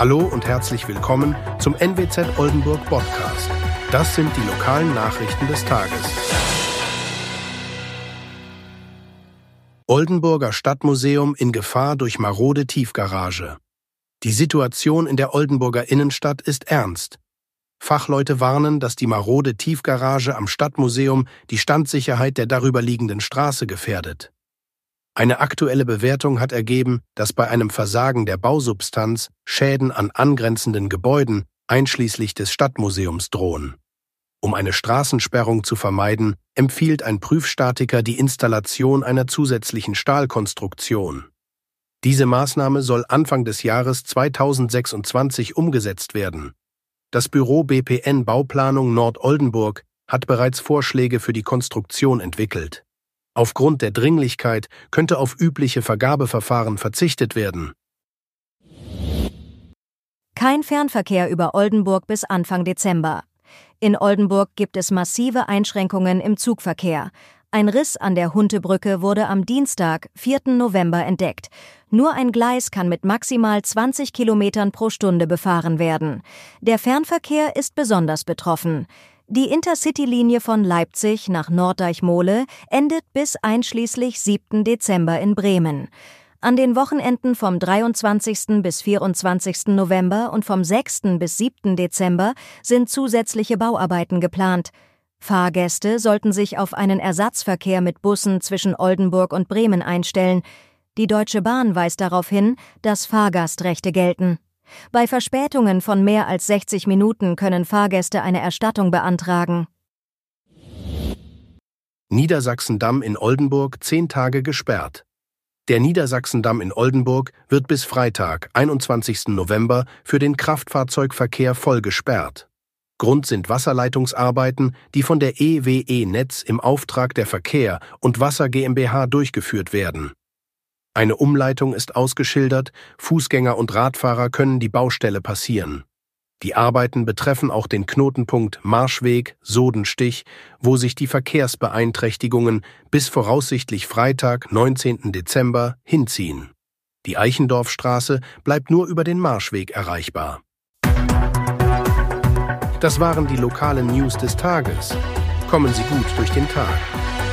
Hallo und herzlich willkommen zum NWZ Oldenburg Podcast. Das sind die lokalen Nachrichten des Tages. Oldenburger Stadtmuseum in Gefahr durch marode Tiefgarage. Die Situation in der Oldenburger Innenstadt ist ernst. Fachleute warnen, dass die marode Tiefgarage am Stadtmuseum die Standsicherheit der darüberliegenden Straße gefährdet. Eine aktuelle Bewertung hat ergeben, dass bei einem Versagen der Bausubstanz Schäden an angrenzenden Gebäuden, einschließlich des Stadtmuseums, drohen. Um eine Straßensperrung zu vermeiden, empfiehlt ein Prüfstatiker die Installation einer zusätzlichen Stahlkonstruktion. Diese Maßnahme soll Anfang des Jahres 2026 umgesetzt werden. Das Büro BPN Bauplanung Nord-Oldenburg hat bereits Vorschläge für die Konstruktion entwickelt. Aufgrund der Dringlichkeit könnte auf übliche Vergabeverfahren verzichtet werden. Kein Fernverkehr über Oldenburg bis Anfang Dezember. In Oldenburg gibt es massive Einschränkungen im Zugverkehr. Ein Riss an der Huntebrücke wurde am Dienstag, 4. November, entdeckt. Nur ein Gleis kann mit maximal 20 Kilometern pro Stunde befahren werden. Der Fernverkehr ist besonders betroffen. Die Intercity-Linie von Leipzig nach Norddeichmole endet bis einschließlich 7. Dezember in Bremen. An den Wochenenden vom 23. bis 24. November und vom 6. bis 7. Dezember sind zusätzliche Bauarbeiten geplant. Fahrgäste sollten sich auf einen Ersatzverkehr mit Bussen zwischen Oldenburg und Bremen einstellen. Die Deutsche Bahn weist darauf hin, dass Fahrgastrechte gelten. Bei Verspätungen von mehr als 60 Minuten können Fahrgäste eine Erstattung beantragen. Niedersachsendamm in Oldenburg 10 Tage gesperrt. Der Niedersachsendamm in Oldenburg wird bis Freitag, 21. November, für den Kraftfahrzeugverkehr voll gesperrt. Grund sind Wasserleitungsarbeiten, die von der EWE Netz im Auftrag der Verkehr und Wasser GmbH durchgeführt werden. Eine Umleitung ist ausgeschildert, Fußgänger und Radfahrer können die Baustelle passieren. Die Arbeiten betreffen auch den Knotenpunkt Marschweg-Sodenstich, wo sich die Verkehrsbeeinträchtigungen bis voraussichtlich Freitag, 19. Dezember, hinziehen. Die Eichendorfstraße bleibt nur über den Marschweg erreichbar. Das waren die lokalen News des Tages. Kommen Sie gut durch den Tag.